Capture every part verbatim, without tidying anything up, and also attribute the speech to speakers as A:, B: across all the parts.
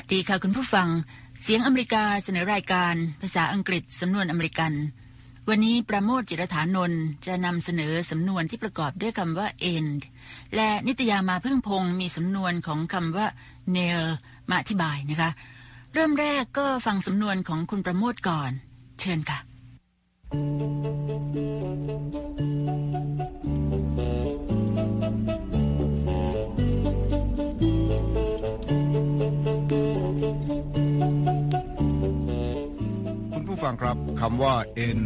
A: ดีค่ะคุณผู้ฟังเสียงอเมริกาเสนอรายการภาษาอังกฤษสำนวนอเมริกันวันนี้ประโมทจิรฐานนท์จะนำเสนอสำนวนที่ประกอบด้วยคำว่า end และนิตยามาพึ่งพงศ์มีสำนวนของคำว่า nail มาอธิบายนะคะเริ่มแรกก็ฟังสำนวนของคุณประโมทก่อนเชิญค่ะ
B: ฟังครับคำว่า end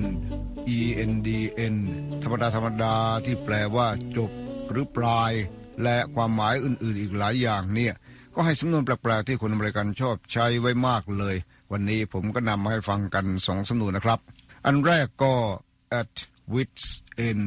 B: end end ธรรมดาธรรมดาที่แปลว่าจบหรือปลายและความหมายอื่นๆอีกหลายอย่างเนี่ยก็ให้สำนวนแปลกๆที่คนอเมริกันชอบใช้ไว้มากเลยวันนี้ผมก็นำมาให้ฟังกันสองสำนวนนะครับอันแรกก็ at wit's end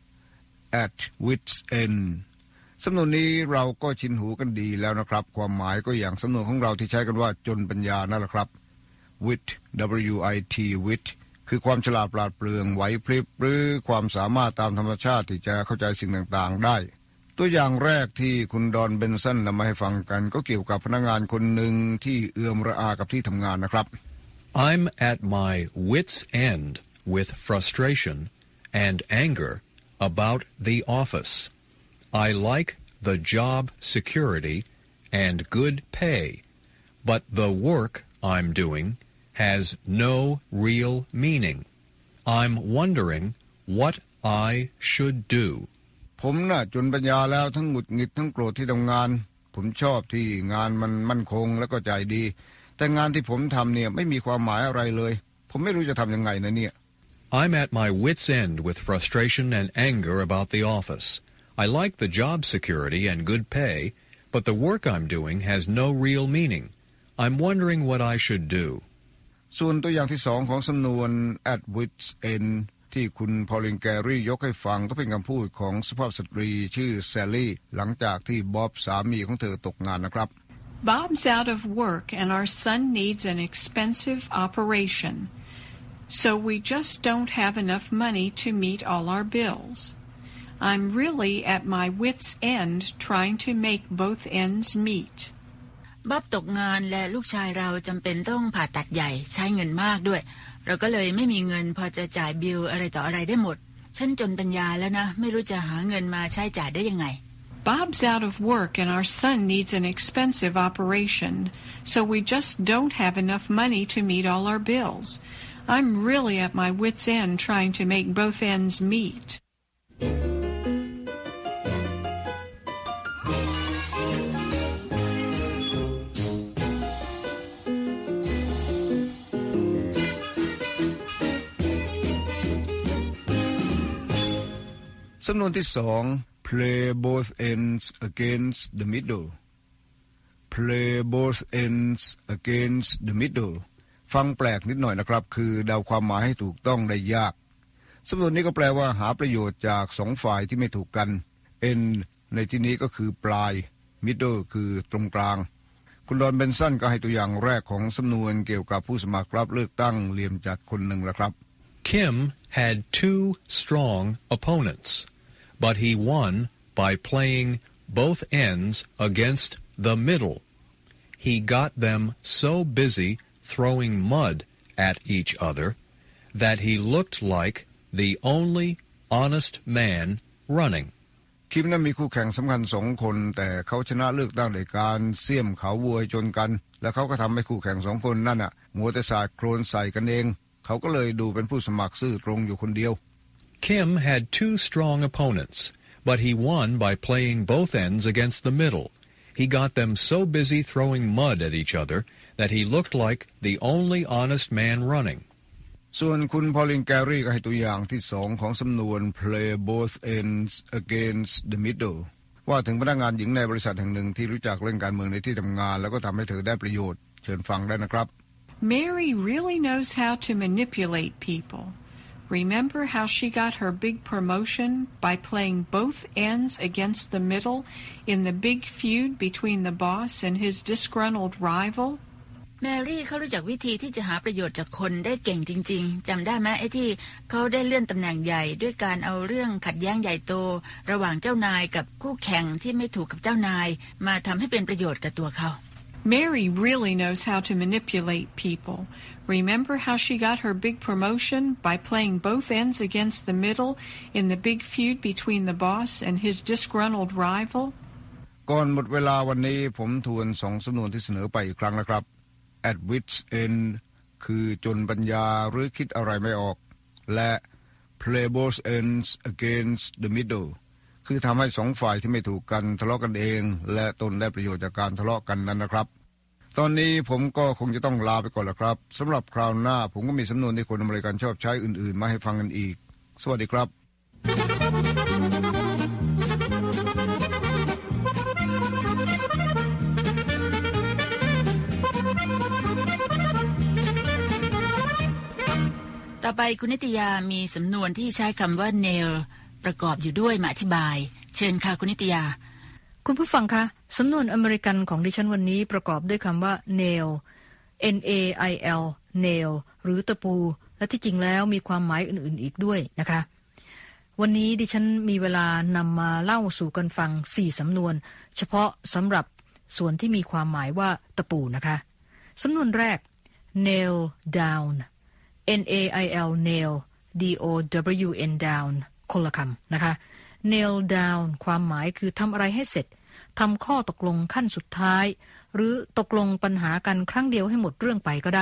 B: at wit's end สำนวนนี้เราก็ชินหูกันดีแล้วนะครับความหมายก็อย่างสำนวนของเราที่ใช้กันว่าจนปัญญานั่นแหละครับwit w i t wit คือความฉลาดปราดเปรื่องไหวพริบหรือความสามารถตามธรรมชาติที่จะเข้าใจสิ่งต่างๆได้ตัวอย่างแรกที่คุณดอนเบนสันนำมาให้ฟังกันก็เกี่ยวกับพนักงานคนหนึ่งที่เอื้อมระอากับที่ทำงานนะครับ
C: I'm at my wit's end with frustration and anger about the office. I like the job security and good pay, but the work I'm doing has no real meaning. I'm wondering what I should do.
B: ผมน่ะจนปัญญาแล้วทั้งหงุดหงิดทั้งโกรธที่ทำงานผมชอบที่งานมันมั่นคงแล้วก็ใจดีแต่งานที่ผมทำเนี่ยไม่มีความหมายอะไรเลยผมไม่รู้จะทำยังไงนะเนี่ย
C: I'm at my wit's end with frustration and anger about the office. I like the job security and good pay, but the work I'm doing has no real meaning.I'm wondering what I should do.
B: ส่วนตัวอย่างที่สองของสำนวน at wit's end ที่คุณพอลินแกรี่ยกให้ฟังก็เป็นคำพูดของสุภาพสตรีชื่อแซลลี่หลังจากที่บ๊อบสามีของเธอตกงานนะครับ
D: Bob's out of work and our son needs an expensive operation. So we just don't have enough money to meet all our bills. I'm really at my wit's end trying to make both ends meet.
A: บ๊อบตกงานและลูกชายเราจำเป็นต้องผ่าตัดใหญ่ใช้เงินมากด้วยเราก็เลยไม่มีเงินพอจะจ่ายบิลอะไรต่ออะไรได้หมดฉันจนปัญญาแล้วนะไม่รู้จะหาเงินมาใช้จ่ายได้ยังไง
D: Bob's out of work and our son needs an expensive operation so we just don't have enough money to meet all our bills. I'm really at my wit's end trying to make both ends meet.
B: สำนวนที่สอง play both ends against the middle play both ends against the middle ฟังแปลกนิดหน่อยนะครับคือเดาความหมายให้ถูกต้องได้ยากสำนวนนี้ก็แปลว่าหาประโยชน์จากสองฝ่ายที่ไม่ถูกกัน end ในที่นี้ก็คือปลาย middle คือตรงกลางคุณดอนเบนสันก็ให้ตัวอย่างแรกของสำนวนเกี่ยวกับผู้สมัครรับเลือกตั้งเหลี่ยมจัดคนหนึ่งละครับ
C: Kim had two strong opponents.But he won by playing both ends against the middle. He got them so busy throwing mud at each other that he looked like the only honest man running.
B: คิมนั้นมีคู่แข่งสำคัญสองคนแต่เขาชนะเลือกตั้งโดยการเสี่ยมเขาวัวจนกันและเขาก็ทำให้คู่แข่งสองคนนั่นน่ะมัวแต่สาดโคลนใส่กันเองเขาก็เลยดูเป็นผู้สมัครซื่อตรงอยู่คนเดียว
C: Kim had two strong opponents, but he won by playing both ends against the middle. He got them so busy throwing mud at each other that he looked like the only honest man running.
B: ส่วนคุณพอลินแกรี่ก็ให้ตัวอย่างที่สองของสำนวน play both ends against the middle ว่าถึงพนักงานหญิงในบริษัทแห่งหนึ่งที่รู้จักเล่นการเมืองในที่ทำงานแล้วก็ทำให้เธอได้ประโยชน์เชิญฟังได้นะครับ
D: Mary really knows how to manipulate people.Remember how she got her big promotion by playing both ends against the middle in the big feud between the boss and his disgruntled rival?
A: แมรี่เขารู้จักวิธีที่จะหาประโยชน์จากคนได้เก่งจริงๆจำได้ไหมไอ้ที่เขาได้เลื่อนตำแหน่งใหญ่ด้วยการเอาเรื่องขัดแย้งใหญ่โตระหว่างเจ้านายกับคู่แข่งที่ไม่ถูกกับเจ้านายมาทำให้เป็นประโยชน์กับตัวเขา
D: Mary really knows how to manipulate people. Remember how she got her big promotion by playing both ends against the middle in the big feud between the boss and his disgruntled rival?
B: ก่อนหมดเวลาวันนี้ผมทวนสองสำนวนที่เสนอไปอีกครั้งนะครับ at wit's end คือจนปัญญาหรือคิดอะไรไม่ออกและ play both ends against the middle คือทำให้สองฝ่ายที่ไม่ถูกกันทะเลาะกันเองและตนได้ประโยชน์จากการทะเลาะกันนั้นนะครับตอนนี้ผมก็คงจะต้องลาไปก่อนแล้วครับสำหรับคราวหน้าผมก็มีสำนวนที่คนอเมริกันชอบใช้อื่นๆมาให้ฟังกันอีกสวัสดีครับ
A: ต่อไปคุณนิตยามีสำนวนที่ใช้คำว่า nail ประกอบอยู่ด้วยมาอธิบายเชิญค่ะคุณนิตยา
E: คุณผู้ฟังคะสำนวนอเมริกันของดิฉันวันนี้ประกอบด้วยคำว่า nail n a i l nail หรือตะปูและที่จริงแล้วมีความหมายอื่นๆอีกด้วยนะคะวันนี้ดิฉันมีเวลานำมาเล่าสู่กันฟังสี่สำนวนเฉพาะสำหรับส่วนที่มีความหมายว่าตะปูนะคะสำนวนแรก nail down n a i l nail d o w n down คนละคำนะคะ nail down ความหมายคือทำอะไรให้เสร็จทำข้อตกลงขั้นสุดท้ายหรือตกลงปัญหากันครั้งเดียวให้หมดเรื่องไปก็ได้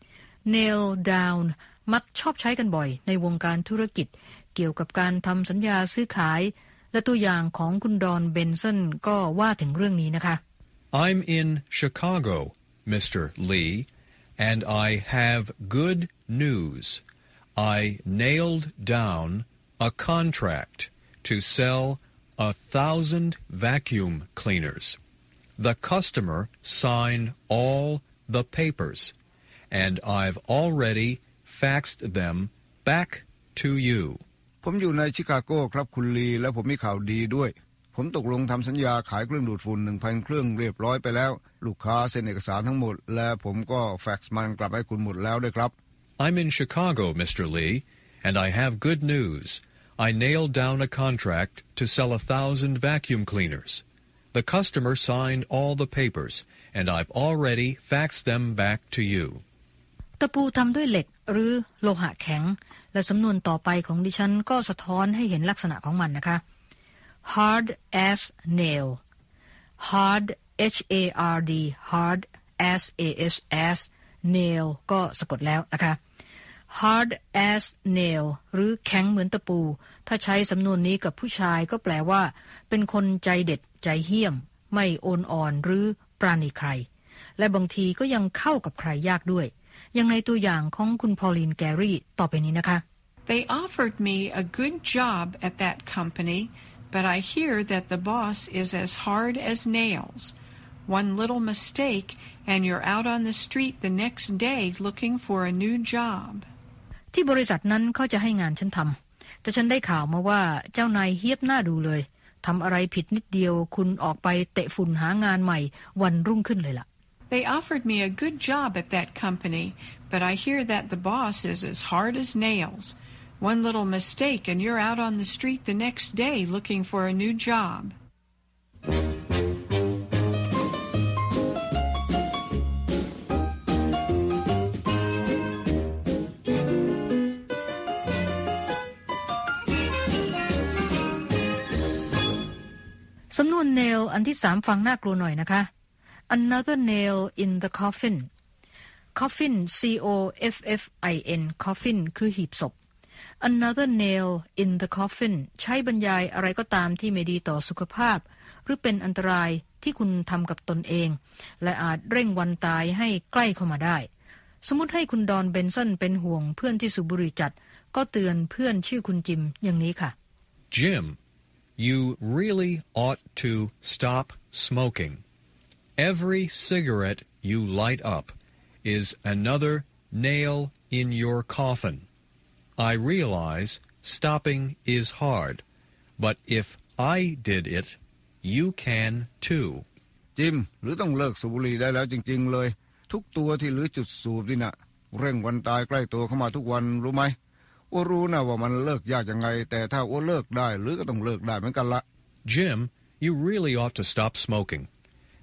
E: nail down มักชอบใช้กันบ่อยในวงการธุรกิจเกี่ยวกับการทำสัญญาซื้อขายและตัวอย่างของคุณดอนเบนสันก็ว่าถึงเรื่องนี้นะคะ
C: I'm in Chicago, Mister Lee, and I have good news. I nailed down a contract to sell a thousand vacuum cleaners. The customer signed all the papers, and I've already faxed them back to you.
B: ผมอยู่ในชิคาโกครับคุณลีและผมมีข่าวดีด้วยผมตกลงทำสัญญาขายเครื่องดูดฝุ่น หนึ่งพัน เครื่องเรียบร้อยไปแล้วลูกค้าเซ็นเอกสารทั้งหมดและผมก็แฟกซ์มันกลับให้คุณหมดแล้วด้วยครับ
C: I'm in Chicago, Mister Lee, and I have good news. I nailed down a contract to sell a thousand vacuum cleaners. The customer signed all the papers, and I've already faxed them back to you.
E: ตะปูทำด้วยเหล็กหรือโลหะแข็งและสำนวนต่อไปของดิฉันก็สะท้อนให้เห็นลักษณะของมันนะคะ hard as nail hard h a r d hard as a s s nail ก็สะกดแล้วนะคะ hard as nail หรือแข็งเหมือนตะปูถ้าใช้สำนวนนี้กับผู้ชายก็แปลว่าเป็นคนใจเด็ดใจเหี้ยมไม่โอนอ่อนหรือปราณีใครและบางทีก็ยังเข้ากับใครยากด้วยอย่างในตัวอย่างของคุณพอลินแกรี่ต่อไปนี้นะคะ
D: They offered me a good job at that company, but I hear that the boss is as hard as nails. One little mistake and you're out on the street the next day looking for a new job.
E: ที่บริษัทนั้นเขาจะให้งานฉันทำแต่ฉันได้ข่าวมาว่าเจ้านายเฮี้ยบหน้าดูเลยทำอะไรผิดนิดเดียวคุณออกไปเตะฝุ่นหางานใหม่วันรุ่งขึ้นเลยล่ะ
D: They offered me a good job at that company, but I hear that the boss is as hard as nails. One little mistake and you're out on the street the next day looking for a new job. สำนวน nail อันที่สามฟังน่ากลัวหน่อยนะคะAnother nail in the coffin. Coffin, C O F F I N, coffin คือหีบศพ Another nail in the coffin ใช้บรรยายอะไรก็ตามที่ไม่ดีต่อสุขภาพหรือเป็นอันตรายที่คุณทำกับตนเองและอาจเร่งวันตายให้ใกล้เข้ามาได้สมมุติให้คุณดอนเบนสันเป็นห่วงเพื่อนที่สูบบุหรี่จัดก็เตือนเพื่อนชื่อคุณจิมอย่างนี้ค่ะ
C: Jim, you really ought to stop smoking.Every cigarette you light up is another nail in your coffin. I realize stopping is hard, but if I did it, you can too.
B: จิมหรือต้องเลิกสูบบุหรี่ได้แล้วจริงๆเลยทุกตัวที่หรือจุดสูบนี่นะเร่งวันตายใกล้ตัวเข้ามาทุกวันรู้ไหมอ้วรู้นะว่ามันเลิกยากยังไงแต่ถ้าอ้วเลิกได้หรือก็ต้องเลิกได้เหมือนกันละ
C: Jim, you really ought to stop smoking.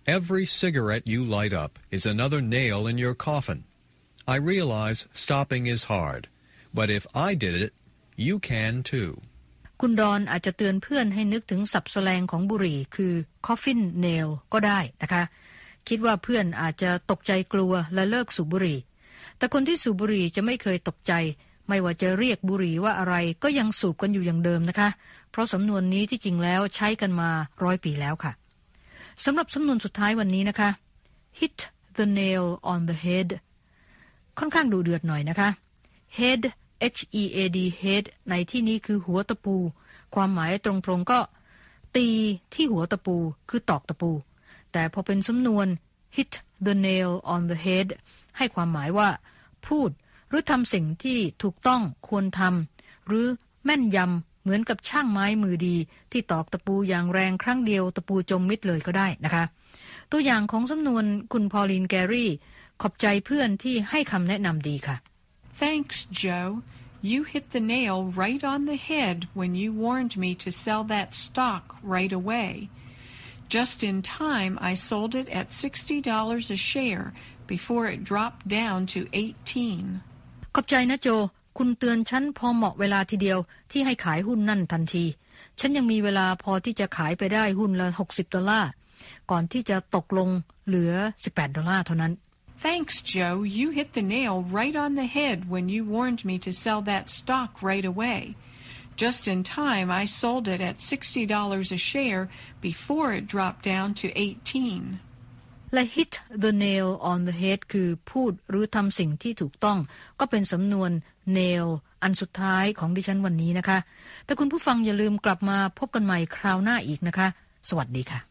C: Every cigarette you light up is another nail in your coffin. I realize stopping is hard, but if I did it, you can too.
E: คุณดอนอาจจะเตือนเพื่อนให้นึกถึงศัพท์แสลงของบุหรี่คือ coffin nail ก็ได้นะคะคิดว่าเพื่อนอาจจะตกใจกลัวและเลิกสูบบุหรี่แต่คนที่สูบบุหรี่จะไม่เคยตกใจไม่ว่าจะเรียกบุหรี่ว่าอะไรก็ยังสูบกันอยู่อย่างเดิมนะคะเพราะสำนวนนี้ที่จริงแล้วใช้กันมาร้อยปีแล้วค่ะสำหรับสำนวนสุดท้ายวันนี้นะคะ hit the nail on the head ค่อนข้างดูเดือดหน่อยนะคะ head H E A D head ในที่นี้คือหัวตะปูความหมายตรงๆก็ตีที่หัวตะปูคือตอกตะปูแต่พอเป็นสำนวน hit the nail on the head ให้ความหมายว่าพูดหรือทำสิ่งที่ถูกต้องควรทำหรือแม่นยำเหมือนกับช่างไม้มือดีที่ตอกตะปูอย่างแรงครั้งเดียวตะปูจมมิดเลยก็ได้นะคะตัวอย่างของสำนวนคุณพอลินแกรี่ขอบใจเพื่อนที่ให้คำแนะนำดีค่ะ
D: Thanks, Joe. You hit the nail right on the head when you warned me to sell that stock right away. Just in time, I sold it at sixty dollars a share before it dropped down to eighteen.
E: ขอบใจนะโจคุณเตือนฉันพอเหมาะเวลาทีเดียวที่ให้ขายหุ้นนั่นทันทีฉันยังมีเวลาพอที่จะขายไปได้หุ้นละหกสิบดอลลาร์ก่อนที่จะตกลงเหลือสิบแปดดอลลาร์เท่านั้น
D: Thanks, Joe. You hit the nail right on the head when you warned me to sell that stock right away. Just in time, I sold it at sixty dollars a share before it dropped down to eighteen.
E: และ hit the nail on the head คือพูดหรือทำสิ่งที่ถูกต้องก็เป็นสำนวน nail อันสุดท้ายของดิฉันวันนี้นะคะแต่คุณผู้ฟังอย่าลืมกลับมาพบกันใหม่คราวหน้าอีกนะคะสวัสดีค่ะ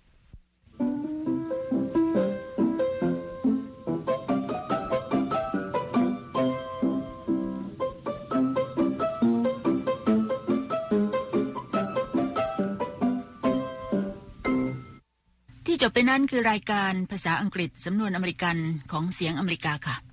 A: ที่จบไปนั้นคือรายการภาษาอังกฤษสำนวนอเมริกันของเสียงอเมริกาค่ะ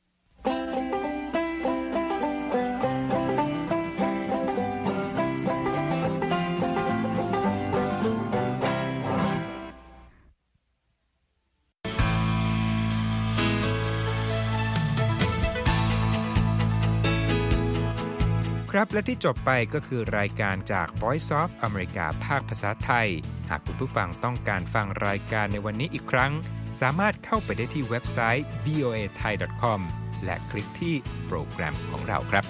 F: ครับและที่จบไปก็คือรายการจาก Voice of America ภาคภาษาไทยหากคุณผู้ฟังต้องการฟังรายการในวันนี้อีกครั้งสามารถเข้าไปได้ที่เว็บไซต์ วี โอ เอ ไทย ดอท คอม และคลิกที่โปรแกรมของเราครับ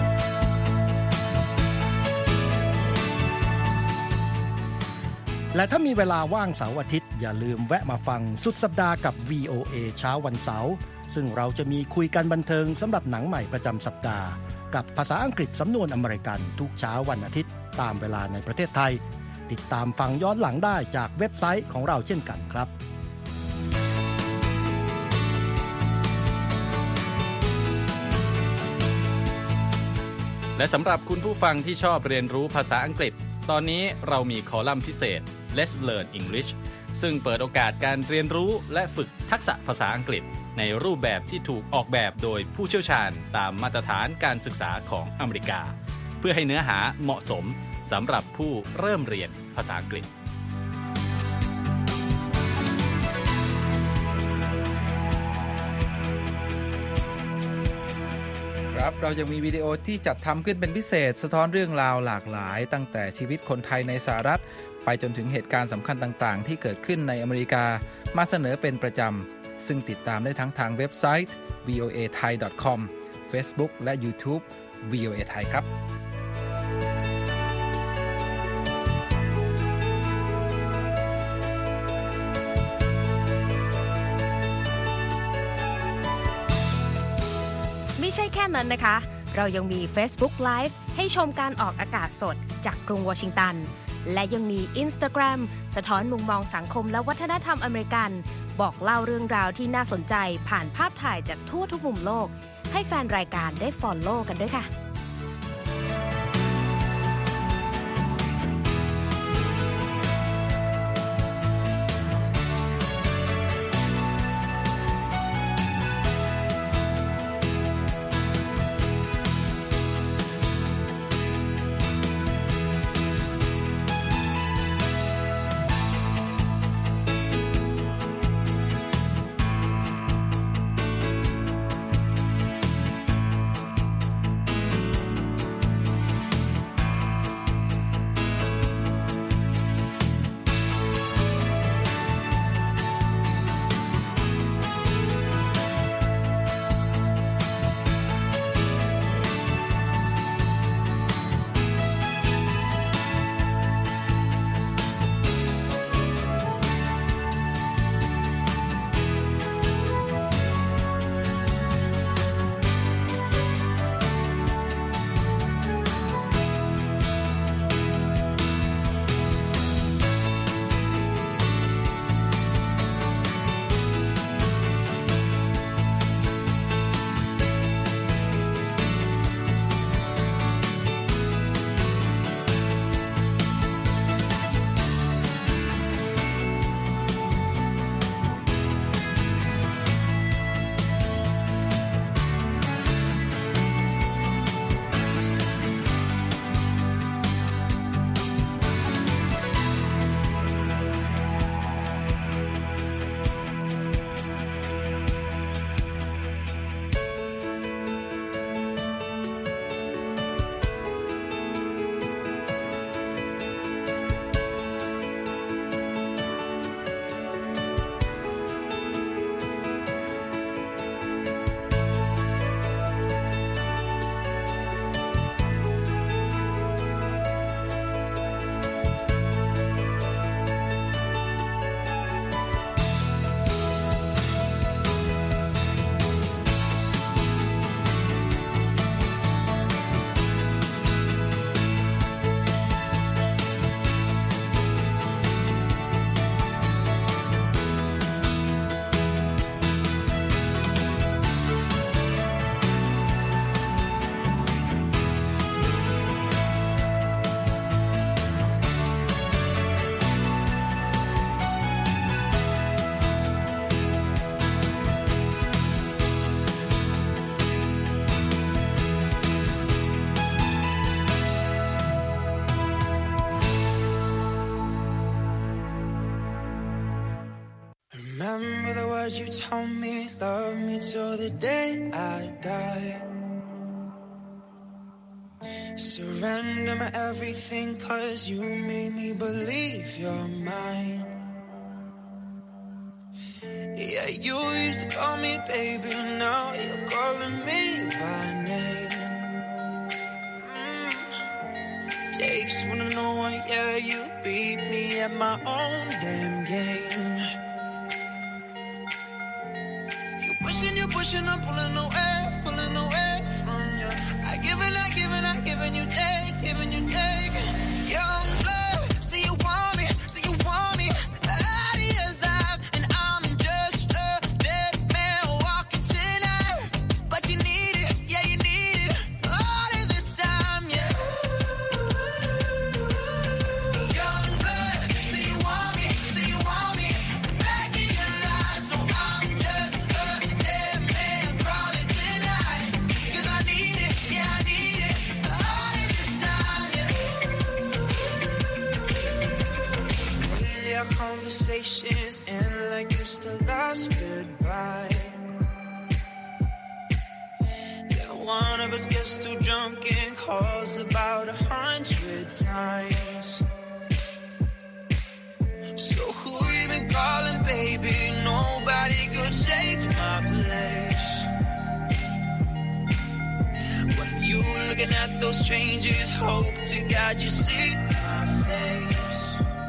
G: และถ้ามีเวลาว่างเสาร์อาทิตย์อย่าลืมแวะมาฟังสุดสัปดาห์กับ วี โอ เอ เช้าวันเสาร์ซึ่งเราจะมีคุยกันบันเทิงสำหรับหนังใหม่ประจำสัปดาห์กับภาษาอังกฤษสำนวนอเมริกันทุกเช้าวันอาทิตย์ตามเวลาในประเทศไทยติดตามฟังย้อนหลังได้จากเว็บไซต์ของเราเช่นกันครับ
H: และสำหรับคุณผู้ฟังที่ชอบเรียนรู้ภาษาอังกฤษตอนนี้เรามีคอลัมน์พิเศษ Let's Learn English ซึ่งเปิดโอกาสการเรียนรู้และฝึกทักษะภาษาอังกฤษในรูปแบบที่ถูกออกแบบโดยผู้เชี่ยวชาญตามมาตรฐานการศึกษาของอเมริกาเพื่อให้เนื้อหาเหมาะสมสำหรับผู้เริ่มเรียนภาษาอังกฤษ
F: ครับเรายังมีวิดีโอที่จัดทำขึ้นเป็นพิเศษสะท้อนเรื่องราวหลากหลายตั้งแต่ชีวิตคนไทยในสหรัฐไปจนถึงเหตุการณ์สำคัญต่างๆที่เกิดขึ้นในอเมริกามาเสนอเป็นประจำซึ่งติดตามได้ทั้งทางเว็บไซต์ วี โอ เอ ไทย ดอท คอม Facebook และ YouTube วี โอ เอ ไทยครับ
I: ไม่ใช่แค่นั้นนะคะเรายังมี Facebook Live ให้ชมการออกอากาศสดจากกรุงวอชิงตันและยังมี Instagram สะท้อนมุมมองสังคมและวัฒนธรรมอเมริกันบอกเล่าเรื่องราวที่น่าสนใจผ่านภาพถ่ายจากทั่วทุกมุมโลกให้แฟนรายการได้ follow กันด้วยค่ะ
J: remember the words you told me, love me till the day I die. Surrender my everything, cause you made me believe you're mine. Yeah, you used to call me baby, now you're calling me by name. Mm. Takes one to know one, yeah, you beat me at my own damn game. You pushing, you pushing, I'm pulling away, pulling away from you. I give and I give and I give and you take, give and you take. Young blood, see you want me, see you want me. Out of your life, and I'm just a dead man walking tonight. But you need it, yeah, you need it. All of this time, yeah. Young blood, see you want me, see you want me. Back in your life, so I'm just a dead man crawling tonight. Cause I need it, yeah, I need it. All of this time, yeah. Really, our conversations end like it's the last goodbye. Yeah, one of us gets too drunk and calls about a hundred times. So who you been calling, baby? Nobody could take my place. When you looking at those strangers, hope to God you see my face.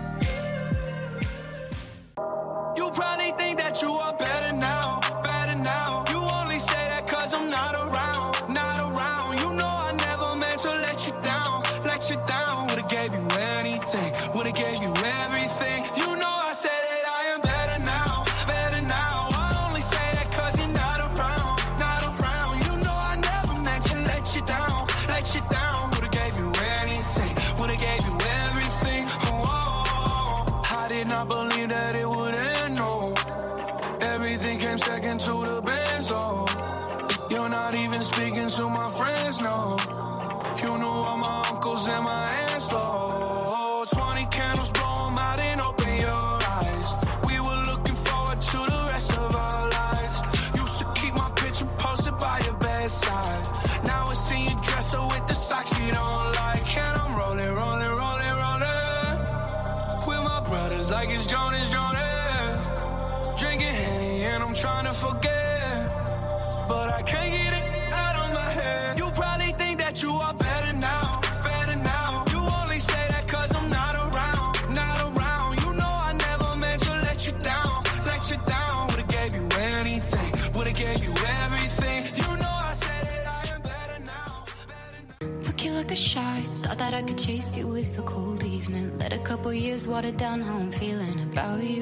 J: You probably think that you are better now, better now. You only say that cause I'm not around, not around. You know I never meant to let you down, let you down. Would've gave you anything, would've gave you everything. You know I said that I am better now, better now. I only say that cause you're not around, not around. You know I never meant to let you down, let you down. Would've gave you anything, would've gave you everything. Oh, I did not believe that it would end, no. Everything came second to the Benz, oh. You're not even speaking to my friends, no. You knew all my uncles and my aunts, oh. Twenty candles, blow 'em out and open your eyes. We were looking forward to the rest of our lives. Used to keep my picture posted by your bedside. Now I see you dresser with the socks you don't like. And I'm rolling, rolling, rolling, rolling with my brothers like it's Jonas, Jonas. Drinking Henny and I'm trying to forget, but I can't get it out of my head. You probably think that you are better now, better now. You only say that cause I'm not around, not around. You know I never meant to let you down, let you down. Would've gave you anything, would've gave you everything. You know I said that I am better now, better now.
K: Took you like a shot, thought that I could chase you with a cold evening. Let a couple years water down how I'm feeling about you.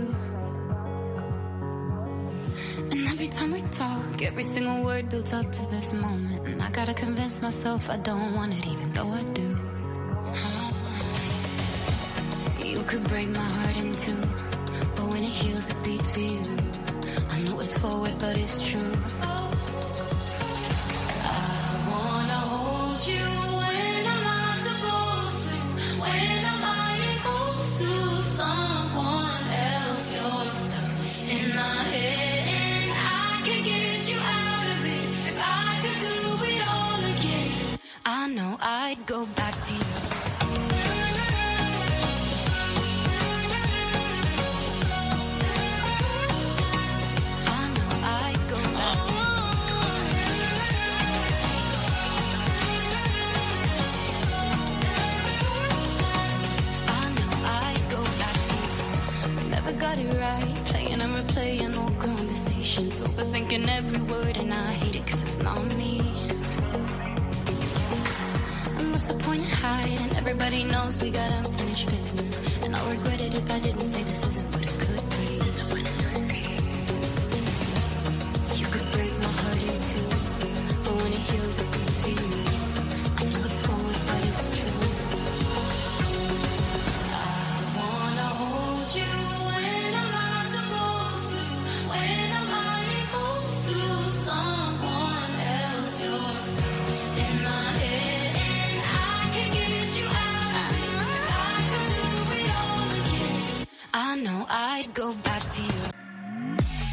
K: And every time we talk, every single word builds up to this moment. And I gotta convince myself I don't want it, even though I do. You could break my heart in two, but when it heals, it beats for you. I know it's forward, but it's true. I wanna hold you when I'm not supposed to, when I'm lying close to someone else. You're stuck in my head. I know I'd go back to you. I know I'd go back to you. I know I'd go back to you. Never got it right, playing and replaying old conversations, overthinking every word, and I hate it cause it's not me. What's the point of hiding? Everybody knows we got unfinished business, and I'll regret it if I didn't say this isn't what it could be. You could break my heart in two, but when it heals, it beats for you. I know it's forward, but it's true. I wanna hold you when I'm not supposed to, when I'm lying close to someone else. You're stuck in my head. I know I'd go back to you.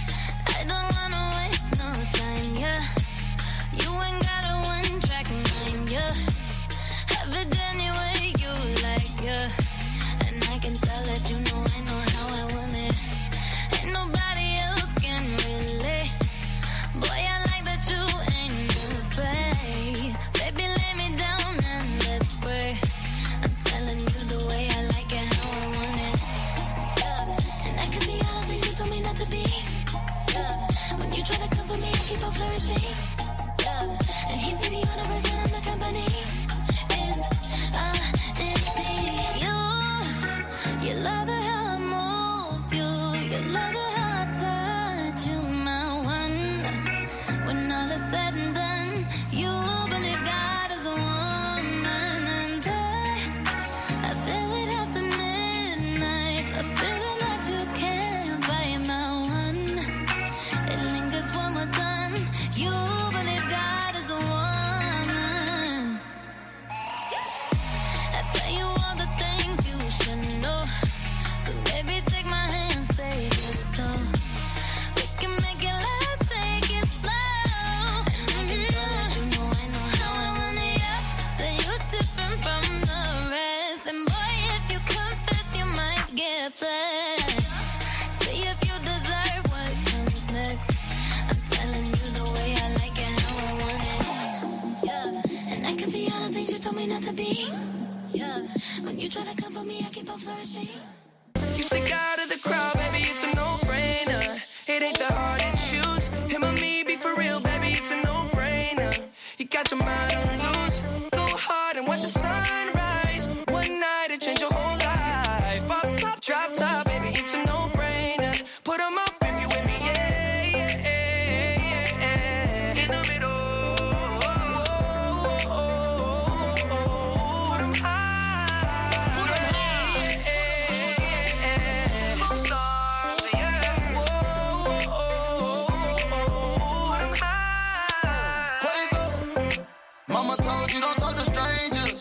K: happens. See if you deserve what comes next. I'm telling you the way I like it, how I want it. Yeah, and I could be all the things you told me not to be. Yeah, when you try to come for me, I keep on flourishing.
J: You stick out of the crowd, baby, it's a no-brainer. It ain't that hard to choose. Him or me, be for real, baby, it's a no-brainer. You got your mind on loose. Go hard and watch the sunrise. One night it change your whole life. Off top, drop top, baby, it's a no-brainer. Put 'em up if you with me, yeah, yeah, yeah, yeah. In the middle, oh, oh, oh, oh, oh. Put 'em high, put 'em high, yeah, yeah, yeah. Stars, yeah. Whoa, oh, oh, oh, oh. Put 'em high.
L: Quavo. Mama told you don't talk to strangers.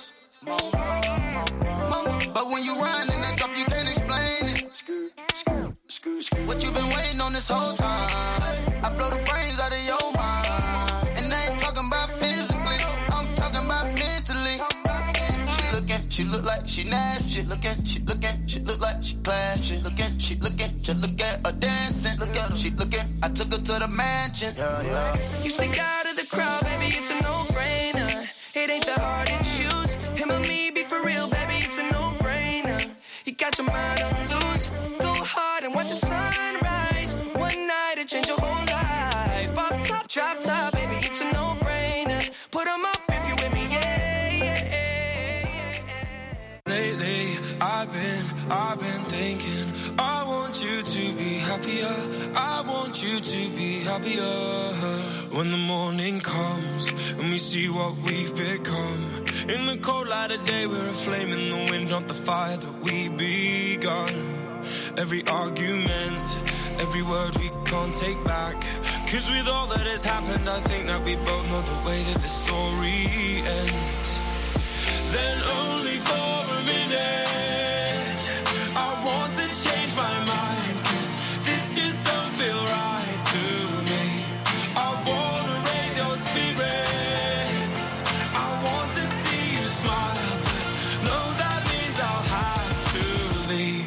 L: But when you run in that drop, you can't explain it. What you been waiting on this whole time? I blow the brains out of your mind. And I ain't talking about physically, I'm talking about mentally. She looking, she look like she nasty. She looking, she looking, she look like she class. She looking, she looking, just look at her dancing. Look at her, she looking, I took her to the mansion. Yeah, yeah.
J: You stick out of the crowd, baby, it's a no-brainer. It ain't that hard to choose. Him or me, be for real, baby, it's a no-brainer. You got your mind on loose. Go hard and watch the sunrise. One night it change your whole life. Off top, drop top, baby, it's a no-brainer. Put 'em up if you with me, yeah, yeah, yeah, yeah. Lately, I've been, I've been thinking, I want you to be happier. I want you to be happier. When the morning comes and we see what we've become. In the cold light of day, we're a flame in the wind, not the fire that we begun. Every argument, every word we can't take back. Cause with all that has happened, I think that we both know the way that the story ends. Then only for a minute, I want to change my mind. Cause this just don't feel right to me. I wanna raise your spirits. I want to see you smile. But no, that means I'll have to leave.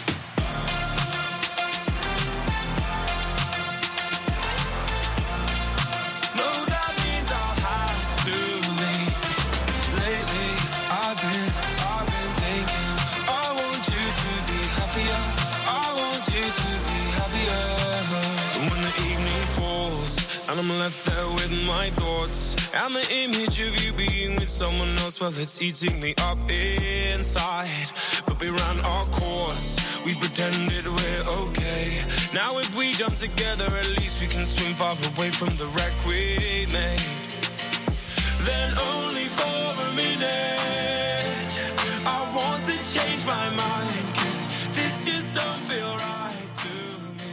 J: No, that means I'll have to leave. Lately, I've been, I've been thinking, I want you to be happier. I want you to be happier. And when the evening falls and I'm left there with my thoughts and the image of you being with someone else, well, it's eating me up inside. But we ran our course, we pretended we're okay. Now if we jump together, at least we can swim far away from the wreck we made. Then only for a minute, I want to change my mind. Cause this just don't feel right to me.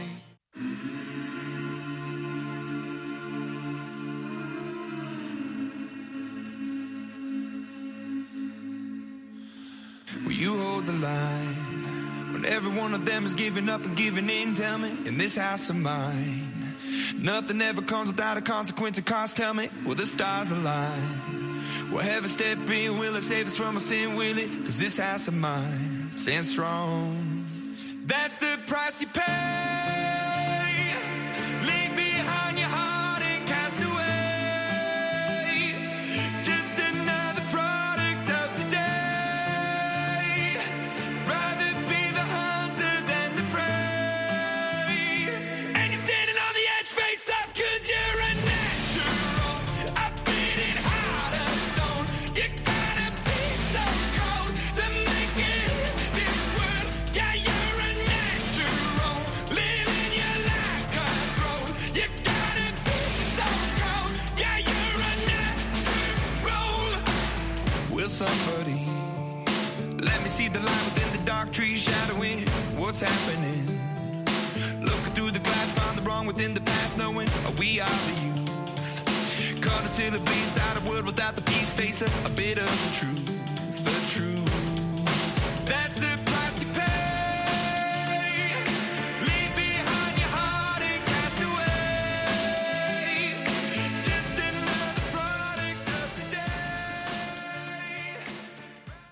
M: Will you hold the line when every one of them is giving up and giving in? Tell me, in this house of mine, nothing ever comes without a consequence of cost. Tell me, will the stars align? Will heaven step in? Will it save us from our sin? Will it? Cause this house of mine stands strong. That's the price you pay. Leave behind your heart and cast away. Just another product of today. Rather be the hunter than the prey. And you're standing on the edge, face up, cause you're a natural. A beating heart of stone. You gotta be so cold to make it in this world. Yeah, you're a natural. Living your life control. You gotta be so cold. Yeah, you're a natural. Will somebody let me see the light within the dark trees shadowing what's happening? Looking through the glass, find the wrong within the past, knowing we are the youth. Caught until it bleeds out a world without the peace, face a, a bit of the truth, the truth. That's the price you pay. Leave behind your heart and cast away. Just another product of today.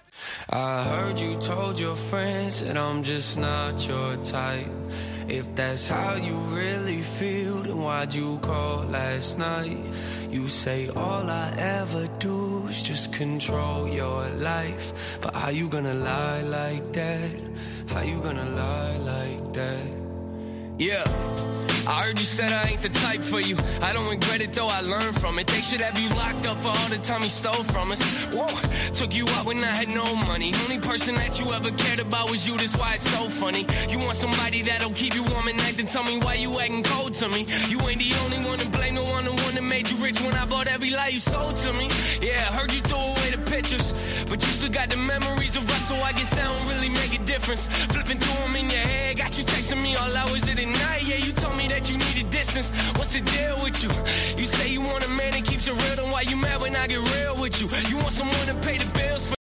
N: I heard you told your friends that I'm just not your type. If that's how you really feel, then why'd you call last night? You say all I ever do is just control your life. But how you gonna lie like that? How you gonna lie like that? Yeah, I heard you said I ain't the type for you. I don't regret it though, I learned from it. They should have you locked up for all the time you stole from us. Whoa, took you out when I had no money. Only person that you ever cared about was you, that's why it's so funny. You want somebody that'll keep you warm at night, then tell me why you acting cold to me. You ain't the only one to blame, the one the one that made you rich when I bought every lie you sold to me. Yeah, I heard you threw away the pictures, but you still got the memories of us, so I guess that don't really make a difference. Flipping through them in your head, got you texting me all hours of the night. Yeah, you told me that you needed distance. What's the deal with you? You say you want a man that keeps it real, then why you mad when I get real with you? You want someone to pay the bills for